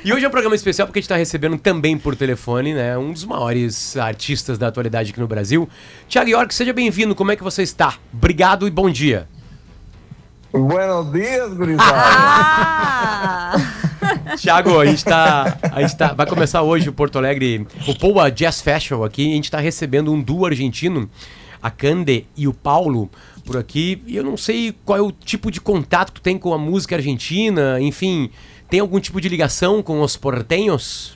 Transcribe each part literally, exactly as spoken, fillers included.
E hoje é um programa especial porque a gente está recebendo também por telefone, né, um dos maiores artistas da atualidade aqui no Brasil. Thiago York, seja bem-vindo. Como é que você está? Obrigado e bom dia. Buenos dias, gurizada. Ah! Thiago, a gente tá, a gente tá, vai começar hoje o Porto Alegre, o Poa Jazz Festival aqui, e a gente está recebendo um duo argentino, a Cande e o Paulo, por aqui, e eu não sei qual é o tipo de contato que tu tem com a música argentina, enfim, tem algum tipo de ligação com os porteños?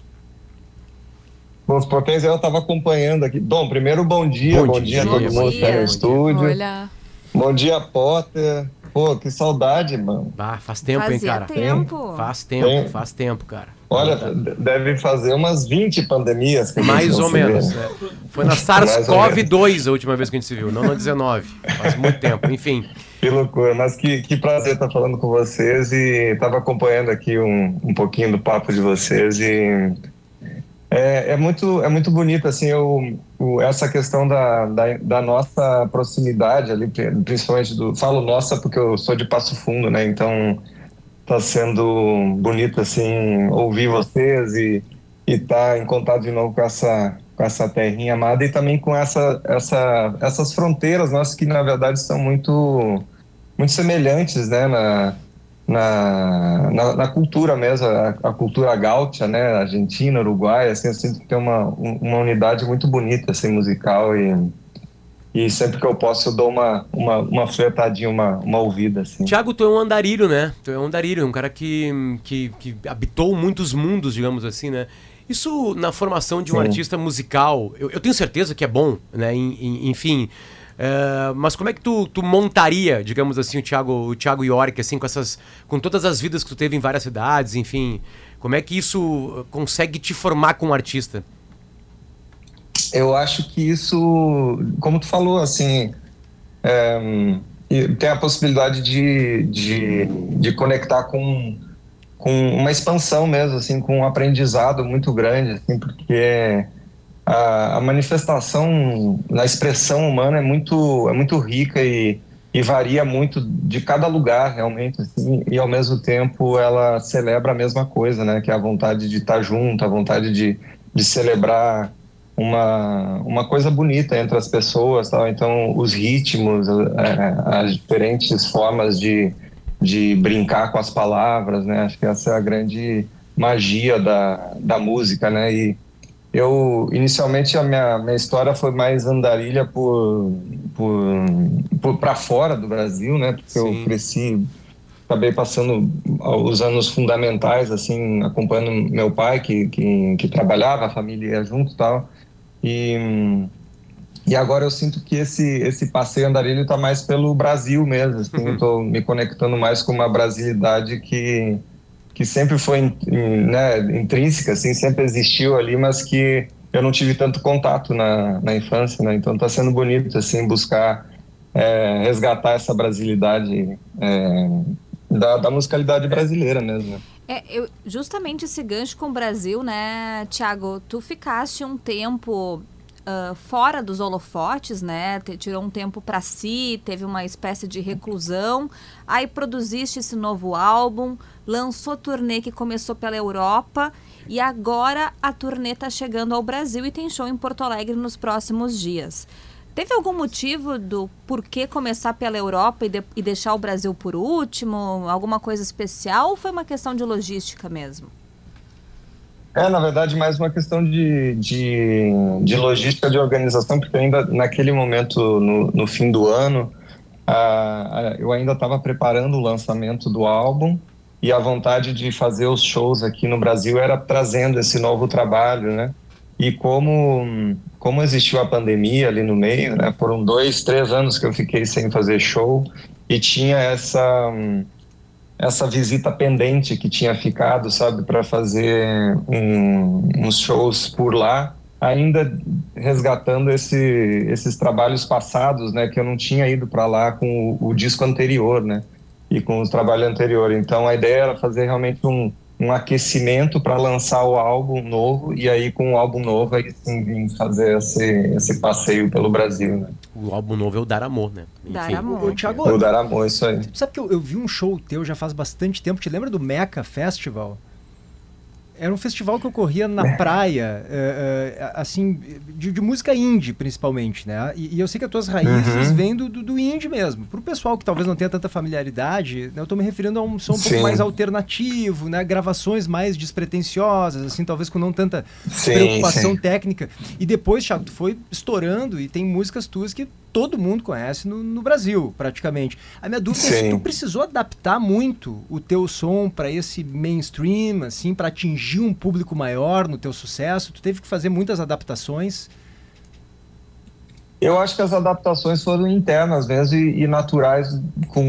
Bom, os porteños eu estava acompanhando aqui. Bom, primeiro bom dia, bom, bom dia, dia a todo mundo que está no estúdio. Olha. Bom dia, Potter. Pô, que saudade, mano. Ah, faz tempo, Fazia hein, cara? tempo. Faz tempo, Tem. faz tempo, cara. Olha, deve fazer umas vinte pandemias que a gente Mais ou menos, vê. né? Foi na SARS-CoV dois a última vez que a gente se viu, não na dezenove. Faz muito tempo, enfim. Que loucura, mas que, que prazer estar falando com vocês e estava acompanhando aqui um, um pouquinho do papo de vocês e é, é, muito, é muito bonito, assim, eu, o, essa questão da, da, da nossa proximidade ali, principalmente do... Falo nossa porque eu sou de Passo Fundo, né? Então tá sendo bonito, assim, ouvir vocês e estar tá em contato de novo com essa, com essa terrinha amada e também com essa, essa, essas fronteiras nossas que, na verdade, são muito, muito semelhantes, né? Na, na, na, na cultura mesmo, a, a cultura gaúcha, né? Argentina, Uruguai, assim, eu sinto que tem uma, uma unidade muito bonita, assim, musical e... E sempre que eu posso eu dou uma, uma, uma flertadinha, uma, uma ouvida, assim. Thiago, tu é um andarilho, né? Tu é um andarilho, um cara que, que, que habitou muitos mundos, digamos assim, né? Isso na formação de um Sim. artista musical, eu, eu tenho certeza que é bom, né? em, em, enfim, é, mas como é que tu, tu montaria, digamos assim, o Thiago, o Thiago York, assim, com, essas, com todas as vidas que tu teve em várias cidades, enfim, como é que isso consegue te formar como artista? Eu acho que isso, como tu falou, assim, é, tem a possibilidade de, de, de conectar com, com uma expansão mesmo, assim, com um aprendizado muito grande, assim, porque a, a manifestação na expressão humana é muito, é muito rica e, e varia muito de cada lugar, realmente, assim, e ao mesmo tempo ela celebra a mesma coisa, né, que é a vontade de estar junto, a vontade de, de celebrar uma, uma coisa bonita entre as pessoas, tal. Então os ritmos, é, as diferentes formas de, de brincar com as palavras, né? Acho que essa é a grande magia da, da música, né? E eu, inicialmente, a minha, minha história foi mais andarilha por, por, por para fora do Brasil, né? Porque Sim. eu cresci, acabei passando os anos fundamentais, assim, acompanhando meu pai, que, que, que trabalhava, a família ia junto e tal. E, e agora eu sinto que esse, esse passeio andarilho está mais pelo Brasil mesmo, assim, uhum. Estou me conectando mais com uma brasilidade que, que sempre foi, né, intrínseca, assim, sempre existiu ali, mas que eu não tive tanto contato na, na infância, né? Então está sendo bonito, assim, buscar é, resgatar essa brasilidade é, da, da musicalidade brasileira mesmo. É, eu, justamente esse gancho com o Brasil, né, Thiago, tu ficaste um tempo uh, fora dos holofotes, né, te, tirou um tempo para si, teve uma espécie de reclusão, aí produziste esse novo álbum, lançou turnê que começou pela Europa e agora a turnê tá chegando ao Brasil e tem show em Porto Alegre nos próximos dias. Teve algum motivo do porquê começar pela Europa e, de, e deixar o Brasil por último? Alguma coisa especial ou foi uma questão de logística mesmo? É, na verdade, mais uma questão de, de, de logística, de organização, porque ainda naquele momento, no, no fim do ano, a, a, eu ainda estava preparando o lançamento do álbum e a vontade de fazer os shows aqui no Brasil era trazendo esse novo trabalho, né? E como, como existiu a pandemia ali no meio, né? Foram dois, três anos que eu fiquei sem fazer show e tinha essa, essa visita pendente que tinha ficado, sabe? Para fazer um, uns shows por lá, ainda resgatando esse, esses trabalhos passados, né? Que eu não tinha ido para lá com o, o disco anterior, né? E com os trabalhos anteriores. Então a ideia era fazer realmente um um aquecimento para lançar o álbum novo e aí com o álbum novo aí sim vim fazer esse, esse passeio pelo Brasil, né? O álbum novo é o Dar Amor, né? Enfim. Dar Amor. O, Thiago, o Dar Amor, isso aí. Sabe que eu, eu vi um show teu já faz bastante tempo, te lembra do Meca Festival? Era um festival que ocorria na é. praia, é, é, assim, de, de música indie, principalmente, né? E, e eu sei que as tuas raízes uhum. vêm do, do, do indie mesmo. Pro pessoal que talvez não tenha tanta familiaridade, né, eu tô me referindo a um som um Sim. pouco mais alternativo, né? Gravações mais despretensiosas, assim, talvez com não tanta sim, preocupação sim. técnica. E depois, Thiago, tu foi estourando e tem músicas tuas que todo mundo conhece no, no Brasil, praticamente. A minha dúvida Sim. é se tu precisou adaptar muito o teu som para esse mainstream, assim, para atingir um público maior no teu sucesso. Tu teve que fazer muitas adaptações? Eu acho que as adaptações foram internas mesmo e, e naturais com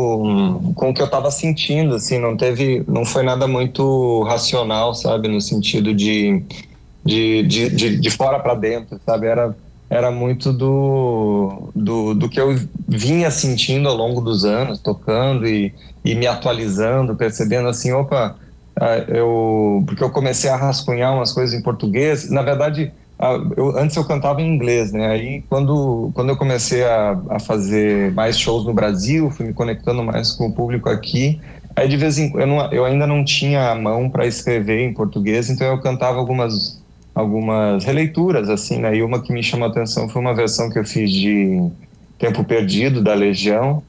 o, com o que eu estava sentindo, assim, não teve, não foi nada muito racional, sabe, no sentido de, de, de, de, de fora para dentro, sabe, era era muito do, do, do que eu vinha sentindo ao longo dos anos, tocando e, e me atualizando, percebendo assim, opa, eu, porque eu comecei a rascunhar umas coisas em português. Na verdade, eu, antes eu cantava em inglês, né? Aí quando, quando eu comecei a, a fazer mais shows no Brasil, fui me conectando mais com o público aqui, aí de vez em quando, eu, não, eu ainda não tinha a mão para escrever em português, então eu cantava algumas... algumas releituras, assim, né? E uma que me chamou a atenção foi uma versão que eu fiz de Tempo Perdido, da Legião,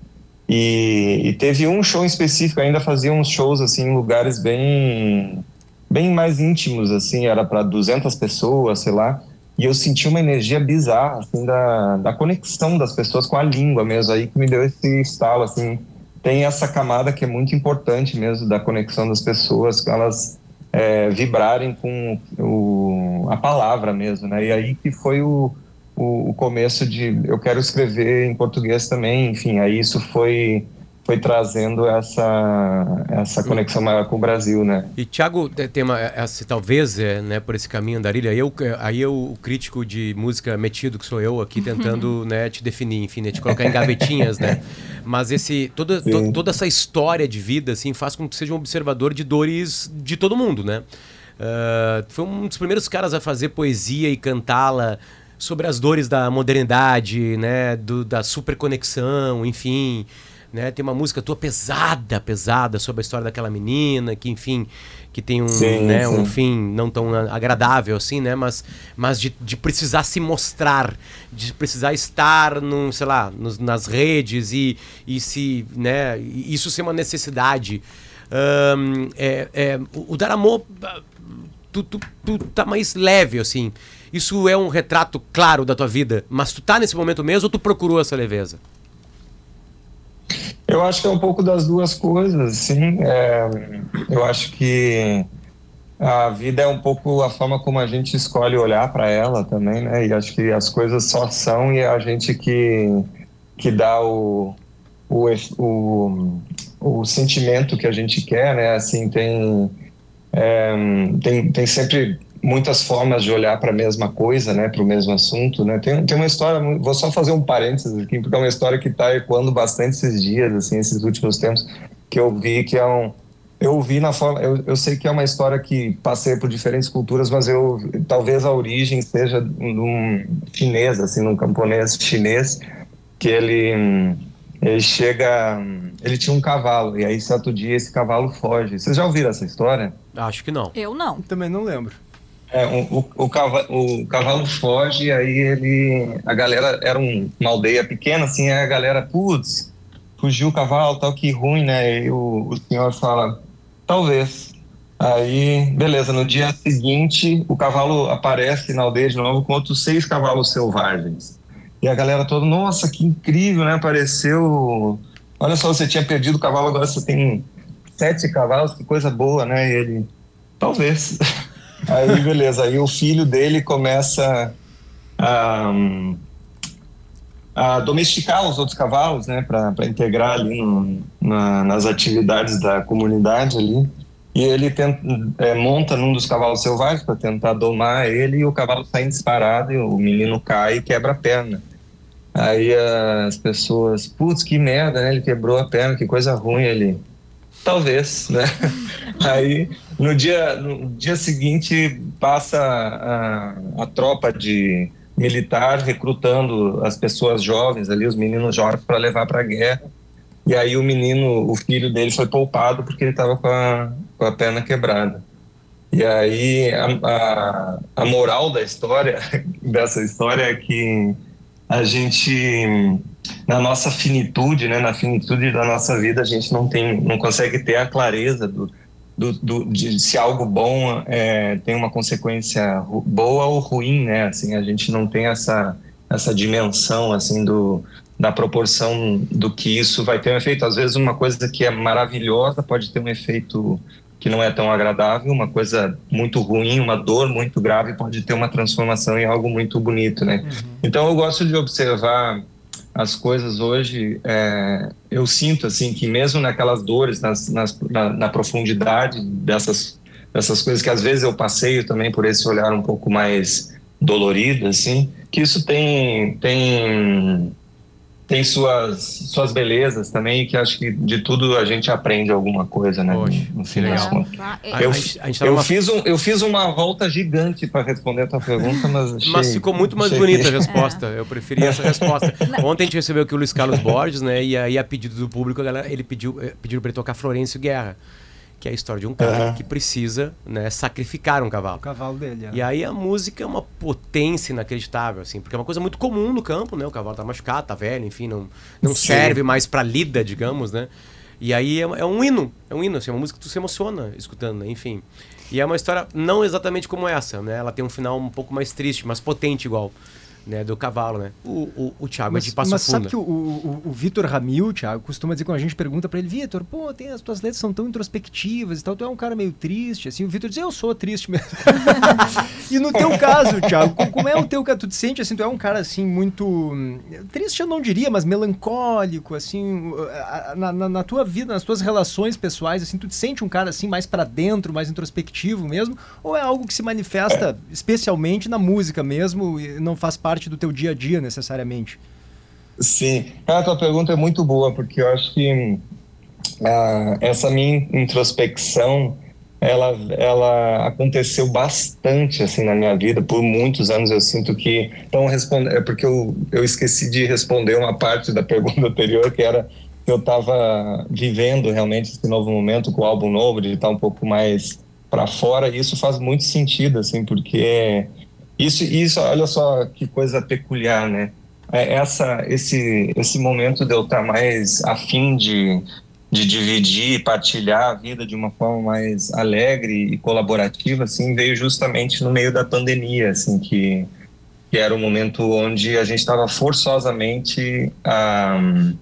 e, e teve um show em específico, ainda fazia uns shows, assim, em lugares bem, bem mais íntimos, assim, era para duzentas pessoas, sei lá, e eu senti uma energia bizarra, assim, da, da conexão das pessoas com a língua mesmo, aí que me deu esse estalo, assim, tem essa camada que é muito importante mesmo, da conexão das pessoas, que elas... É, vibrarem com o, a palavra mesmo, né? E aí que foi o, o, o começo de eu quero escrever em português também, enfim, aí isso foi foi trazendo essa essa conexão maior com o Brasil, né? E Thiago, tem uma, essa, talvez, é, né, por esse caminho andarilho, aí eu, aí eu, o crítico de música metido que sou eu aqui tentando, né, te definir, enfim, né, te colocar em gavetinhas, né? Mas esse, toda, to, toda essa história de vida, assim, faz com que seja um observador de dores de todo mundo, né? Uh, foi um dos primeiros caras a fazer poesia e cantá-la sobre as dores da modernidade, né, do, da superconexão, enfim... Né? Tem uma música tua pesada, pesada, sobre a história daquela menina, que, enfim, que tem um, sim, né, sim. um fim não tão agradável assim, né? Mas, mas de, de precisar se mostrar, de precisar estar, num, sei lá, nos, nas redes e, e se, né, isso ser uma necessidade. Um, é, é, o Dar Amor, tu, tu, tu tá mais leve, assim. Isso é um retrato claro da tua vida, mas tu tá nesse momento mesmo ou tu procurou essa leveza? Eu acho que é um pouco das duas coisas, sim. É, eu acho que a vida é um pouco a forma como a gente escolhe olhar para ela também, né? E acho que as coisas só são e é a gente que, que dá o, o, o, o sentimento que a gente quer, né? Assim, tem, é, tem, tem sempre... muitas formas de olhar para a mesma coisa, né, para o mesmo assunto, né. Tem, tem uma história, vou só fazer um parênteses aqui, porque é uma história que está ecoando bastante esses dias, assim, esses últimos tempos, que eu vi que é um... Eu vi na forma... Eu, eu sei que é uma história que passei por diferentes culturas, mas eu talvez a origem seja de um chinês, assim, num camponês chinês, que ele... Ele chega... Ele tinha um cavalo, e aí certo dia esse cavalo foge. Vocês já ouviram essa história? Acho que não. Eu não. Também não lembro. É, o, o, cavalo, o cavalo foge, aí ele... A galera... Era um, uma aldeia pequena, assim, aí a galera... Putz, fugiu o cavalo, tal, que ruim, né? E o, o senhor fala... Talvez. Aí, beleza, no dia seguinte, o cavalo aparece na aldeia de novo com outros seis cavalos selvagens. E a galera toda... Nossa, que incrível, né? Apareceu... Olha só, você tinha perdido o cavalo, agora você tem sete cavalos, que coisa boa, né? E ele... Talvez... Aí, beleza, aí o filho dele começa a, a domesticar os outros cavalos, né, para integrar ali no, na, nas atividades da comunidade ali. E ele tenta, é, monta num dos cavalos selvagens para tentar domar ele e o cavalo sai disparado e o menino cai e quebra a perna. Aí as pessoas, putz, que merda, né, ele quebrou a perna, que coisa ruim, ele... Talvez, né? Aí, no dia, no dia seguinte, passa a, a tropa de militar recrutando as pessoas jovens ali, os meninos jovens, para levar para a guerra. E aí o menino, o filho dele foi poupado porque ele estava com a, com a perna quebrada. E aí a, a, a moral da história, dessa história é que a gente, na nossa finitude, né, na finitude da nossa vida, a gente não tem, não consegue ter a clareza do, do, do de se algo bom é, tem uma consequência boa ou ruim, né? Assim, a gente não tem essa essa dimensão assim do da proporção do que isso vai ter um efeito. Às vezes uma coisa que é maravilhosa pode ter um efeito que não é tão agradável, uma coisa muito ruim, uma dor muito grave pode ter uma transformação em algo muito bonito, né? Uhum. Então eu gosto de observar as coisas hoje, é, eu sinto assim que mesmo naquelas dores, nas, nas, na, na profundidade dessas, dessas coisas que às vezes eu passeio também por esse olhar um pouco mais dolorido, assim, que isso tem... tem tem suas, suas belezas também, que acho que de tudo a gente aprende alguma coisa, né? Poxa, no fim das contas. Eu, eu, eu, fiz um, eu fiz uma volta gigante para responder a tua pergunta, mas achei, Mas ficou muito mais achei... bonita a resposta. Eu preferi essa resposta. Ontem a gente recebeu aqui o Luiz Carlos Borges, né? E aí, a pedido do público, a galera, ele pediu, pediu para ele tocar Florencio Guerra, que é a história de um cara uhum. que precisa, né, sacrificar um cavalo. O cavalo dele, é. E aí a música é uma potência inacreditável, assim, porque é uma coisa muito comum no campo, né? O cavalo tá machucado, tá velho, enfim, não, não serve mais pra lida, digamos, né? E aí é, é um hino, é um hino, assim, é uma música que tu se emociona escutando, né? Enfim. E é uma história não exatamente como essa, né? Ela tem um final um pouco mais triste, mas potente igual. Né, do cavalo, né? O, o, o Thiago mas, é de Passo mas Fundo. Mas sabe que o, o, o Vitor Ramil, Thiago, costuma dizer quando a gente pergunta pra ele, Vitor, pô, tem, as tuas letras são tão introspectivas e tal, tu é um cara meio triste, assim, o Vitor diz, eu sou triste mesmo. E no teu caso, Thiago, como é o teu caso? Tu te sente, assim, tu é um cara, assim, muito... Triste eu não diria, mas melancólico, assim, na, na, na tua vida, nas tuas relações pessoais, assim, tu te sente um cara, assim, mais pra dentro, mais introspectivo mesmo, ou é algo que se manifesta especialmente na música mesmo e não faz parte do teu dia a dia, necessariamente? Sim. A tua pergunta é muito boa, porque eu acho que uh, essa minha introspecção, ela, ela aconteceu bastante, assim, na minha vida, por muitos anos. Eu sinto que... Então, responde, é porque eu, eu esqueci de responder uma parte da pergunta anterior, que era que eu estava vivendo realmente esse novo momento com o álbum novo, de estar um pouco mais para fora, e isso faz muito sentido, assim, porque... Isso, isso, olha só que coisa peculiar, né? Essa, esse, esse momento de eu estar mais afim de, de dividir e partilhar a vida de uma forma mais alegre e colaborativa, assim, veio justamente no meio da pandemia, assim, que, que era um momento onde a gente estava forçosamente a...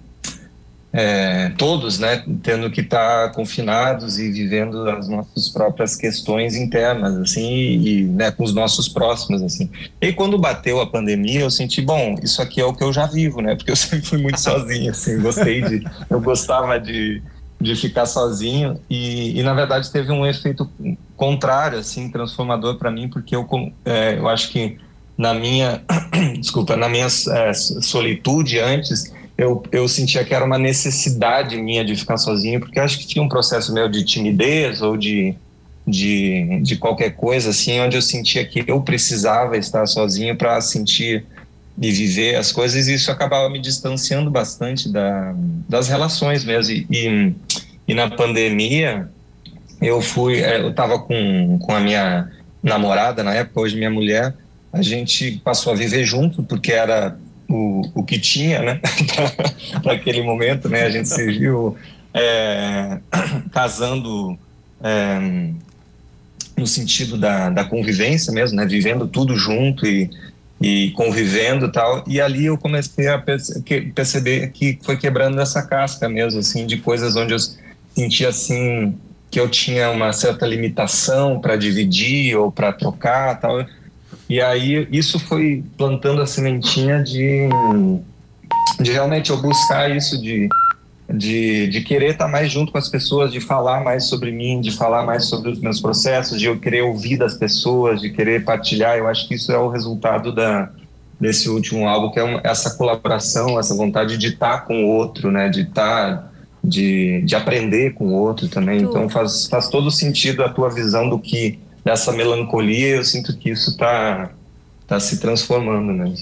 É, todos, né, tendo que estar tá confinados e vivendo as nossas próprias questões internas, assim, e, e né, com os nossos próximos, assim. E quando bateu a pandemia, eu senti, bom, isso aqui é o que eu já vivo, né, porque eu sempre fui muito sozinho, assim, gostei de, eu gostava de, de ficar sozinho e, e, na verdade, teve um efeito contrário, assim, transformador para mim, porque eu, é, eu acho que na minha, desculpa, na minha é, solitude antes, Eu, eu sentia que era uma necessidade minha de ficar sozinho, porque eu acho que tinha um processo meu de timidez ou de, de, de qualquer coisa, assim, onde eu sentia que eu precisava estar sozinho para sentir e viver as coisas, e isso acabava me distanciando bastante da, das relações mesmo. E, e, e na pandemia, eu fui, eu estava com, com a minha namorada, na época, hoje minha mulher, a gente passou a viver junto, porque era... O, o que tinha, né, para aquele momento, né, a gente se viu é, casando é, no sentido da, da convivência mesmo, né, vivendo tudo junto e, e convivendo e tal, e ali eu comecei a perce- que, perceber que foi quebrando essa casca mesmo, assim, de coisas onde eu sentia, assim, que eu tinha uma certa limitação para dividir ou para trocar e tal. E aí isso foi plantando a sementinha de, de realmente eu buscar isso, de, de, de querer estar mais junto com as pessoas, de falar mais sobre mim, de falar mais sobre os meus processos, de eu querer ouvir das pessoas, de querer partilhar. Eu acho que isso é o resultado da, desse último álbum, que é uma, essa colaboração, essa vontade de estar com o outro, né? De estar, de, de aprender com o outro também. Tu... Então faz, faz todo sentido a tua visão do que... dessa melancolia, eu sinto que isso está tá se transformando mesmo.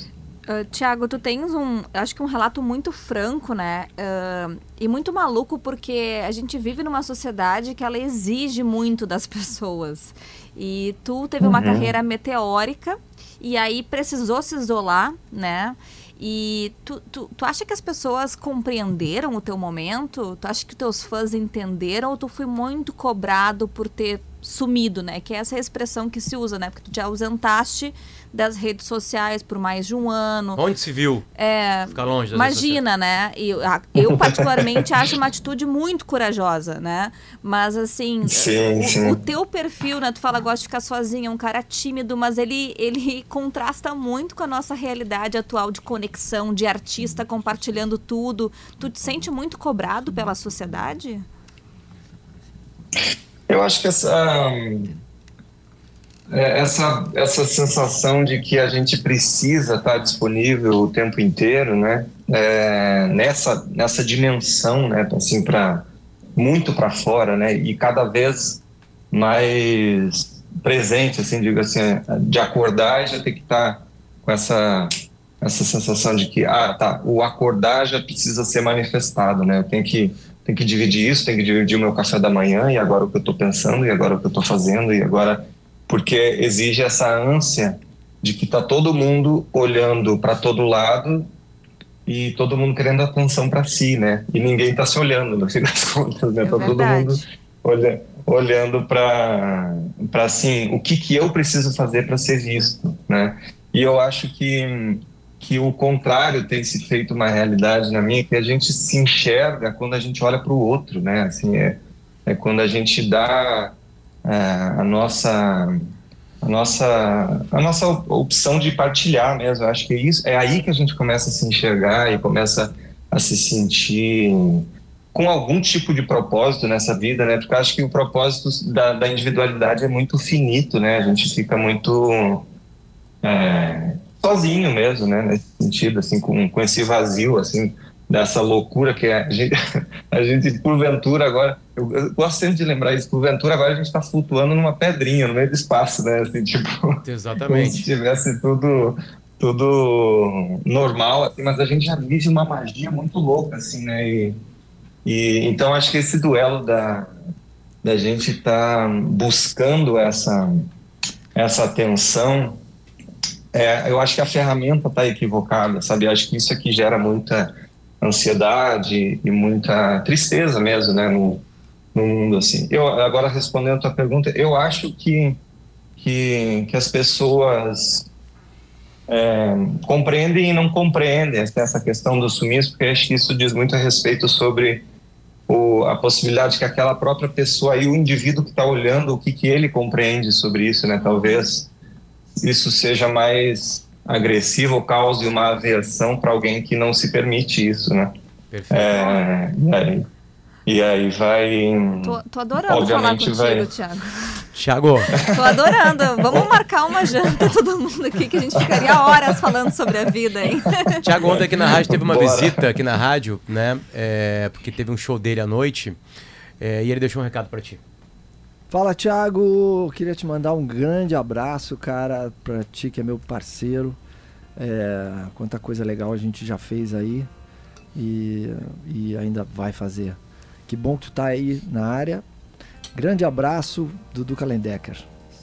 Uh, Tiago, tu tens um, acho que um relato muito franco, né, uh, e muito maluco, porque a gente vive numa sociedade que ela exige muito das pessoas, e tu teve uma uhum. carreira meteórica, e aí precisou se isolar, né, e tu, tu, tu acha que as pessoas compreenderam o teu momento? Tu acha que teus fãs entenderam, ou tu foi muito cobrado por ter sumido, né? Que é essa expressão que se usa, né? Porque tu te ausentaste das redes sociais por mais de um ano. Onde se viu? É, ficar longe das imagina, né? Eu, eu particularmente acho uma atitude muito corajosa, né? Mas assim, sim, o, sim. o teu perfil, né? Tu fala, gosta de ficar sozinho, é um cara tímido, mas ele, ele contrasta muito com a nossa realidade atual de conexão, de artista compartilhando tudo. Tu te sente muito cobrado pela sociedade? Eu acho que essa, essa, essa sensação de que a gente precisa estar disponível o tempo inteiro, né? É, nessa, nessa dimensão, né? Assim, pra, muito para fora, né? E cada vez mais presente, assim, digo assim, de acordar e já ter que estar com essa, essa sensação de que, ah, tá, o acordar já precisa ser manifestado, né? Eu tenho que Tem que dividir isso, tem que dividir o meu café da manhã, e agora o que eu estou pensando, e agora o que eu estou fazendo, e agora... Porque exige essa ânsia de que está todo mundo olhando para todo lado e todo mundo querendo atenção para si, né? E ninguém está se olhando, no fim das contas, né? Está é todo mundo olha, olhando para, assim, o que, que eu preciso fazer para ser visto, né? E eu acho que... que o contrário tem se feito uma realidade na minha, que a gente se enxerga quando a gente olha para o outro, né? Assim, é, é quando a gente dá é, a nossa a nossa a nossa opção de partilhar mesmo. Eu acho que é isso, é aí que a gente começa a se enxergar e começa a se sentir com algum tipo de propósito nessa vida, né? Porque eu acho que o propósito da, da individualidade é muito finito, né? A gente fica muito é, sozinho mesmo, né, nesse sentido, assim, com, com esse vazio, assim, dessa loucura que é a gente, a gente porventura agora, eu, eu gosto sempre de lembrar isso, porventura agora a gente está flutuando numa pedrinha no meio do espaço, né, assim, tipo, exatamente, como se tivesse tudo, tudo normal, assim, mas a gente já vive uma magia muito louca, assim, né, e, e então acho que esse duelo da, da gente estar tá buscando essa, essa atenção. É, eu acho que a ferramenta está equivocada, sabe? Eu acho que isso aqui gera muita ansiedade e muita tristeza mesmo, né? No, no mundo, assim. Eu, agora, respondendo a tua pergunta, eu acho que, que, que as pessoas é, compreendem e não compreendem essa questão do sumiço, porque acho que isso diz muito a respeito sobre o, a possibilidade que aquela própria pessoa e o indivíduo que está olhando, o que, que ele compreende sobre isso, né? Talvez isso seja mais agressivo ou cause uma aversão para alguém que não se permite isso, né? Perfeito. É, e, aí, e aí vai... Tô, tô adorando falar contigo, vai... Thiago. Thiago. Tô adorando. Vamos marcar uma janta, todo mundo aqui, que a gente ficaria horas falando sobre a vida, hein? Thiago, ontem aqui na rádio teve uma Bora. visita aqui na rádio, né? É, porque teve um show dele à noite, é, e ele deixou um recado para ti. Fala, Thiago, queria te mandar um grande abraço, cara, pra ti que é meu parceiro. É, quanta coisa legal a gente já fez aí e, e ainda vai fazer. Que bom que tu tá aí na área. Grande abraço, Dudu Kalendecker.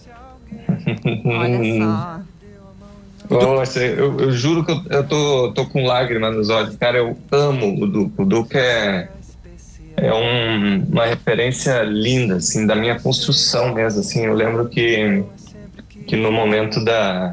Olha só. Poxa, eu, eu juro que eu, eu tô, tô com lágrimas nos olhos. Cara, eu amo o Duca. O Duca é... É um, uma referência linda, assim, da minha construção mesmo, assim. Eu lembro que, que no momento da...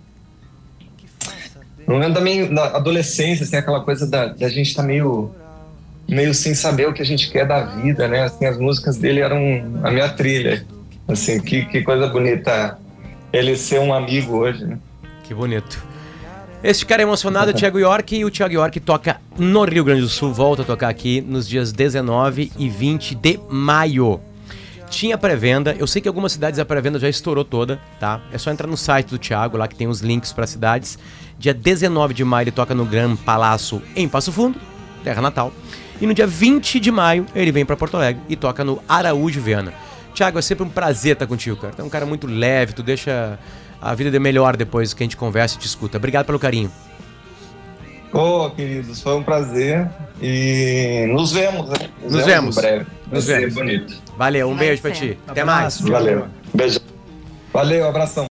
No momento da minha da adolescência, assim, aquela coisa da, da gente estar tá meio, meio sem saber o que a gente quer da vida, né? Assim, as músicas dele eram a minha trilha. Assim, que, que coisa bonita ele ser um amigo hoje, né? Que bonito. Este cara é emocionado é o Thiago York, e o Thiago York toca no Rio Grande do Sul, volta a tocar aqui nos dias dezenove e vinte de maio. Tinha pré-venda, eu sei que algumas cidades a pré-venda já estourou toda, tá? É só entrar no site do Thiago, lá que tem os links para cidades. Dia dezenove de maio ele toca no Gran Palácio em Passo Fundo, terra natal. E no dia vinte de maio ele vem para Porto Alegre e toca no Araújo Viana. Thiago, é sempre um prazer estar contigo, cara. Tu é um cara muito leve, tu deixa a vida de melhor depois que a gente conversa e te escuta. Obrigado pelo carinho. Ô, oh, queridos, foi um prazer e nos vemos, né? Nos, nos vemos. Em breve. Vai nos ser vemos. bonito. Valeu, um Vai beijo ser. pra ti. Abraço. Até mais. Valeu. Beijo. Valeu, abração.